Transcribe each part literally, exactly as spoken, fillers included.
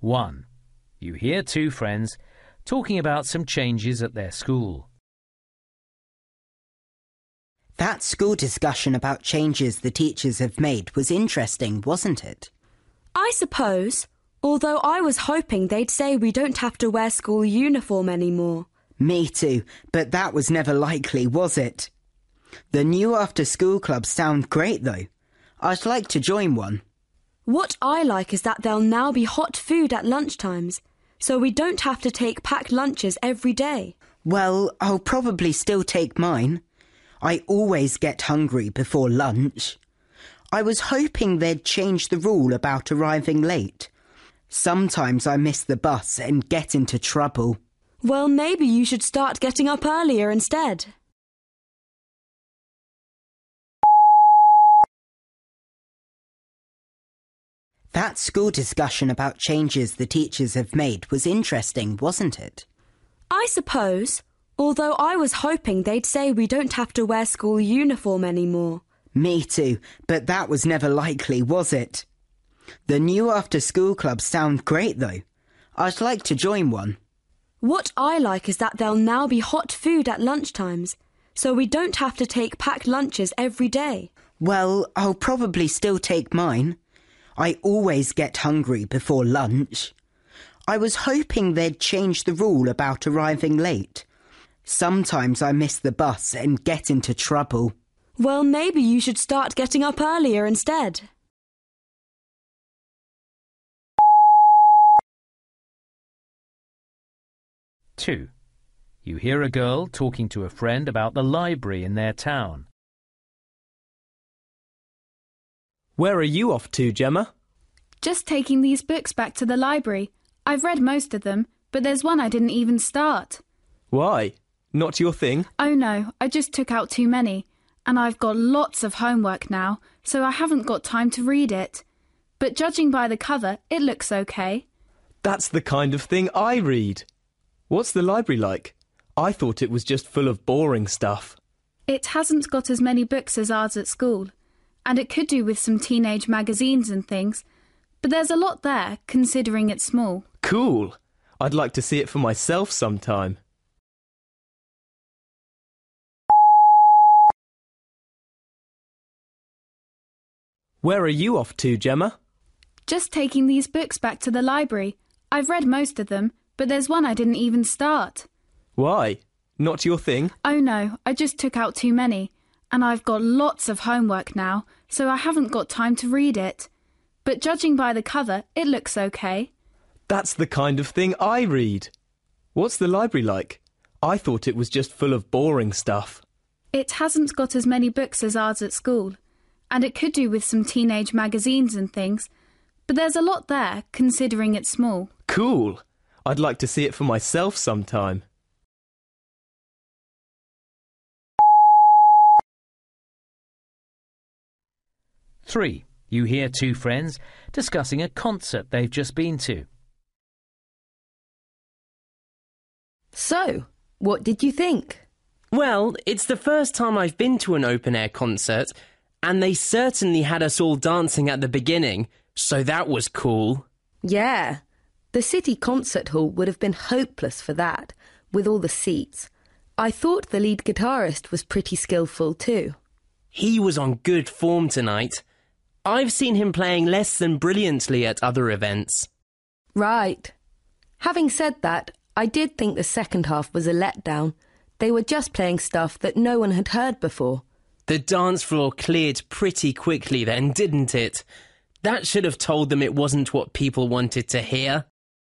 one. You hear two friends talking about some changes at their school. That school discussion about changes the teachers have made was interesting, wasn't it? I suppose, although I was hoping they'd say we don't have to wear school uniform anymore. Me too, but that was never likely, was it? The new after-school clubs sound great, though. I'd like to join one. What I like is that there'll now be hot food at lunchtimes, so we don't have to take packed lunches every day. Well, I'll probably still take mine. I always get hungry before lunch. I was hoping they'd change the rule about arriving late. Sometimes I miss the bus and get into trouble. Well, maybe you should start getting up earlier instead. That school discussion about changes the teachers have made was interesting, wasn't it? I suppose, although I was hoping they'd say we don't have to wear school uniform anymore. Me too, but that was never likely, was it? The new after-school clubs sound great, though. I'd like to join one. What I like is that there'll now be hot food at lunchtimes, so we don't have to take packed lunches every day. Well, I'll probably still take mine. I always get hungry before lunch. I was hoping they'd change the rule about arriving late. Sometimes I miss the bus and get into trouble. Well, maybe you should start getting up earlier instead. two. You hear a girl talking to a friend about the library in their town. Where are you off to, Gemma? Just taking these books back to the library. I've read most of them, but there's one I didn't even start. Why? Not your thing? Oh no, I just took out too many. And I've got lots of homework now, so I haven't got time to read it. But judging by the cover, it looks okay. That's the kind of thing I read. What's the library like? I thought it was just full of boring stuff. It hasn't got as many books as ours at school, and it could do with some teenage magazines and things, but there's a lot there, considering it's small. Cool! I'd like to see it for myself sometime. Where are you off to, Gemma? Just taking these books back to the library. I've read most of them, but there's one I didn't even start. Why? Not your thing? Oh no, I just took out too many. And I've got lots of homework now, so I haven't got time to read it. But judging by the cover, it looks okay. That's the kind of thing I read. What's the library like? I thought it was just full of boring stuff. It hasn't got as many books as ours at school, and it could do with some teenage magazines and things, but there's a lot there, considering it's small. Cool! I'd like to see it for myself sometime. three. You hear two friends discussing a concert they've just been to. So, what did you think? Well, it's the first time I've been to an open-air concert, and they certainly had us all dancing at the beginning, so that was cool. Yeah, the city concert hall would have been hopeless for that, with all the seats. I thought the lead guitarist was pretty skillful too. He was on good form tonight. I've seen him playing less than brilliantly at other events. Right. Having said that, I did think the second half was a letdown. They were just playing stuff that no one had heard before. The dance floor cleared pretty quickly then, didn't it? That should have told them it wasn't what people wanted to hear.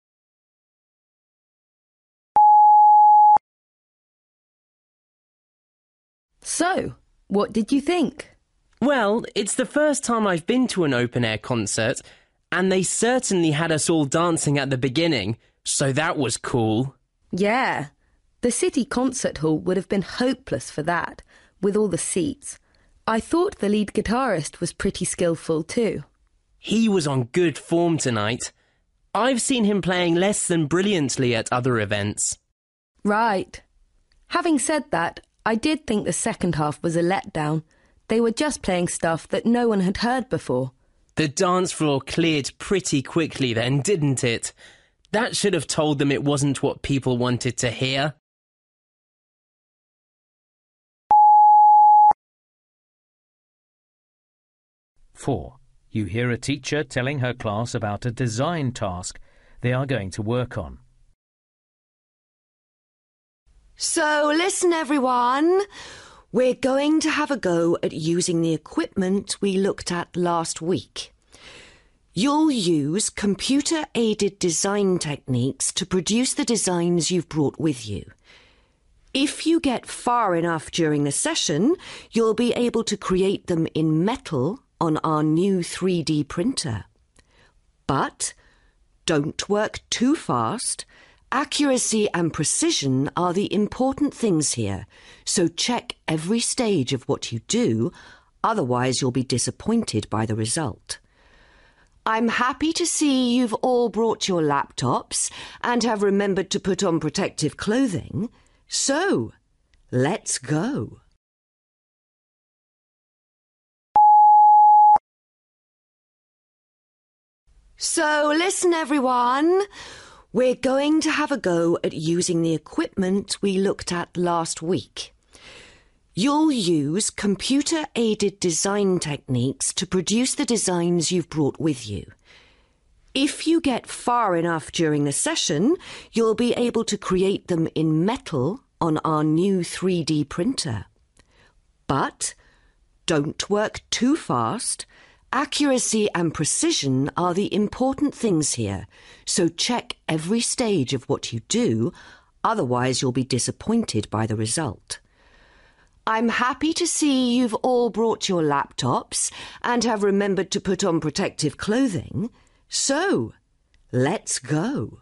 So, what did you think? Well, it's the first time I've been to an open-air concert, and they certainly had us all dancing at the beginning, so that was cool. Yeah, the city concert hall would have been hopeless for that, with all the seats. I thought the lead guitarist was pretty skillful too. He was on good form tonight. I've seen him playing less than brilliantly at other events. Right. Having said that, I did think the second half was a letdown. They were just playing stuff that no one had heard before. The dance floor cleared pretty quickly then, didn't it? That should have told them it wasn't what people wanted to hear. Four. You hear a teacher telling her class about a design task they are going to work on. So, listen everyone. We're going to have a go at using the equipment we looked at last week. You'll use computer-aided design techniques to produce the designs you've brought with you. If you get far enough during the session, you'll be able to create them in metal on our new three D printer. But don't work too fast. Accuracy and precision are the important things here, so check every stage of what you do, otherwise you'll be disappointed by the result. I'm happy to see you've all brought your laptops and have remembered to put on protective clothing. So, let's go. So, listen everyone. We're going to have a go at using the equipment we looked at last week. You'll use computer-aided design techniques to produce the designs you've brought with you. If you get far enough during the session, you'll be able to create them in metal on our new three D printer. But don't work too fast. Accuracy and precision are the important things here, so check every stage of what you do, otherwise you'll be disappointed by the result. I'm happy to see you've all brought your laptops and have remembered to put on protective clothing. So, let's go.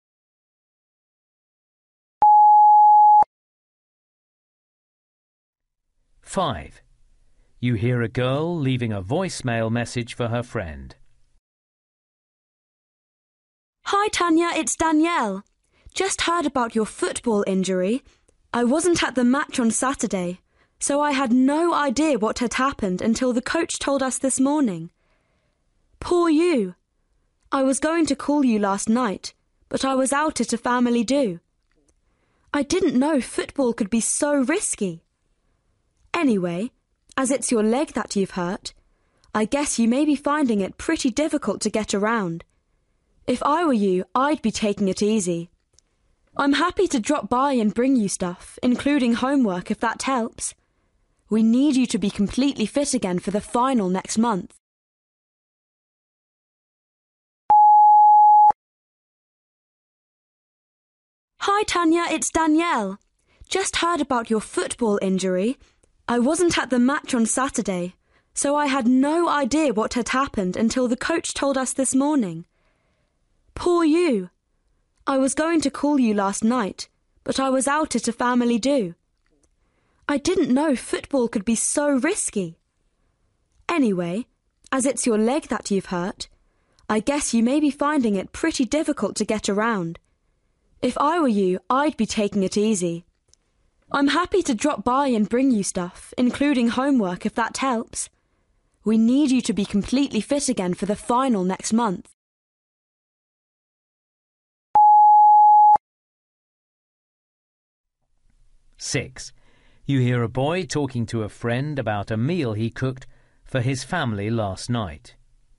Five. You hear a girl leaving a voicemail message for her friend. Hi Tanya, it's Danielle. Just heard about your football injury. I wasn't at the match on Saturday, so I had no idea what had happened until the coach told us this morning. Poor you. I was going to call you last night, but I was out at a family do. I didn't know football could be so risky. Anyway, as it's your leg that you've hurt, I guess you may be finding it pretty difficult to get around. If I were you, I'd be taking it easy. I'm happy to drop by and bring you stuff, including homework if that helps. We need you to be completely fit again for the final next month. Hi Tanya, it's Danielle. Just heard about your football injury. I wasn't at the match on Saturday, so I had no idea what had happened until the coach told us this morning. Poor you. I was going to call you last night, but I was out at a family do. I didn't know football could be so risky. Anyway, as it's your leg that you've hurt, I guess you may be finding it pretty difficult to get around. If I were you, I'd be taking it easy. I'm happy to drop by and bring you stuff, including homework if that helps. We need you to be completely fit again for the final next month. Six. You hear a boy talking to a friend about a meal he cooked for his family last night.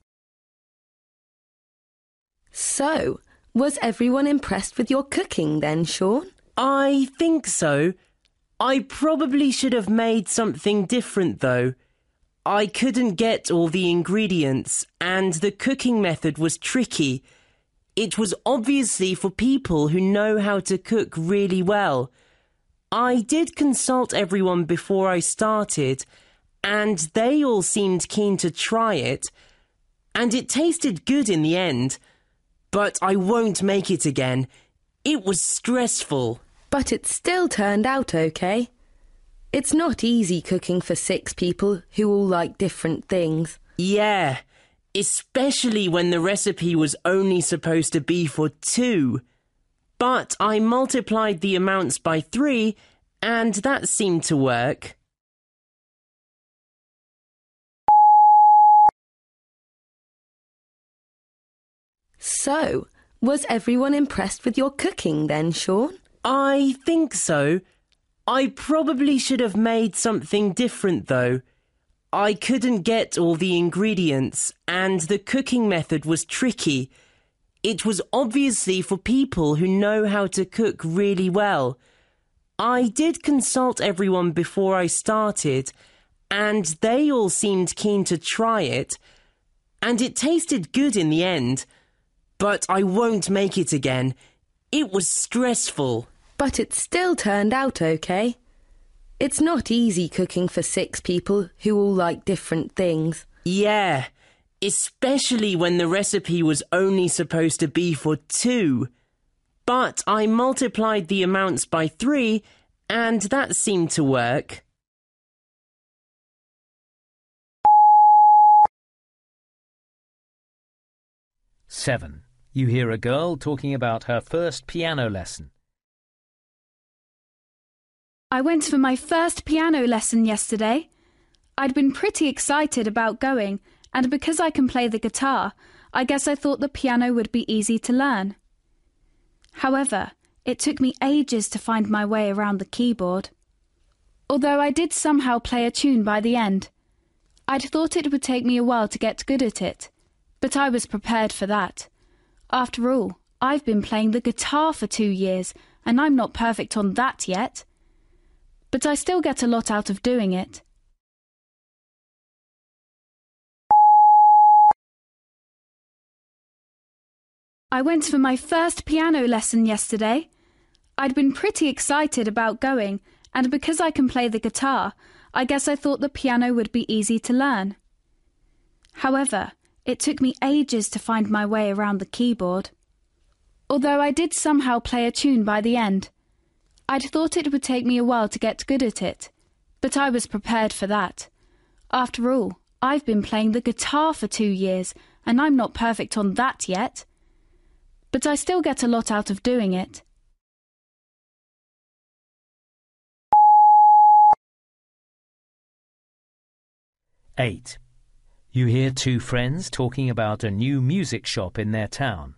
So, was everyone impressed with your cooking then, Sean? I think so. I probably should have made something different, though. I couldn't get all the ingredients, and the cooking method was tricky. It was obviously for people who know how to cook really well. I did consult everyone before I started, and they all seemed keen to try it, and it tasted good in the end. But I won't make it again. It was stressful. But it still turned out okay. It's not easy cooking for six people who all like different things. Yeah, especially when the recipe was only supposed to be for two. But I multiplied the amounts by three, and that seemed to work. So, was everyone impressed with your cooking then, Sean? I think so. I probably should have made something different, though. I couldn't get all the ingredients, and the cooking method was tricky. It was obviously for people who know how to cook really well. I did consult everyone before I started, and they all seemed keen to try it, and it tasted good in the end. But I won't make it again. It was stressful. But it still turned out okay. It's not easy cooking for six people who all like different things. Yeah, especially when the recipe was only supposed to be for two. But I multiplied the amounts by three, and that seemed to work. seven. You hear a girl talking about her first piano lesson. I went for my first piano lesson yesterday. I'd been pretty excited about going, and because I can play the guitar, I guess I thought the piano would be easy to learn. However, it took me ages to find my way around the keyboard. Although I did somehow play a tune by the end. I'd thought it would take me a while to get good at it, but I was prepared for that. After all, I've been playing the guitar for two years, and I'm not perfect on that yet. But I still get a lot out of doing it. I went for my first piano lesson yesterday. I'd been pretty excited about going, and because I can play the guitar, I guess I thought the piano would be easy to learn. However, it took me ages to find my way around the keyboard. Although I did somehow play a tune by the end. I'd thought it would take me a while to get good at it, but I was prepared for that. After all, I've been playing the guitar for two years, and I'm not perfect on that yet. But I still get a lot out of doing it. eight. You hear two friends talking about a new music shop in their town.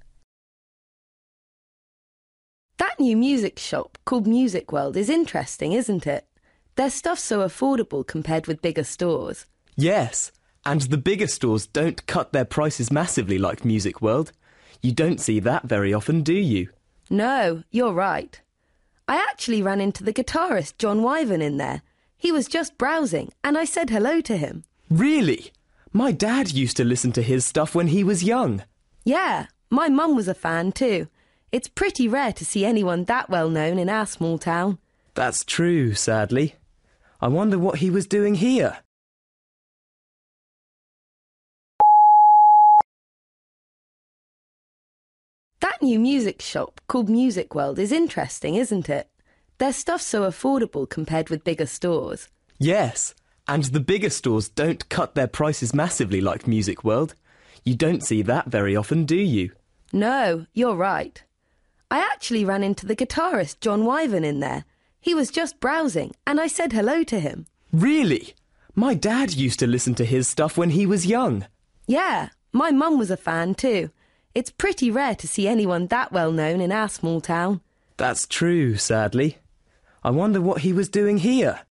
That new music shop called Music World is interesting, isn't it? Their stuff's so affordable compared with bigger stores. Yes, and the bigger stores don't cut their prices massively like Music World. You don't see that very often, do you? No, you're right. I actually ran into the guitarist John Wyvern in there. He was just browsing, and I said hello to him. Really? My dad used to listen to his stuff when he was young. Yeah, my mum was a fan too. It's pretty rare to see anyone that well known in our small town. That's true, sadly. I wonder what he was doing here. That new music shop called Music World is interesting, isn't it? Their stuff's so affordable compared with bigger stores. Yes, and the bigger stores don't cut their prices massively like Music World. You don't see that very often, do you? No, you're right. I actually ran into the guitarist John Wyvern in there. He was just browsing, and I said hello to him. Really? My dad used to listen to his stuff when he was young. Yeah, my mum was a fan too. It's pretty rare to see anyone that well known in our small town. That's true, sadly. I wonder what he was doing here.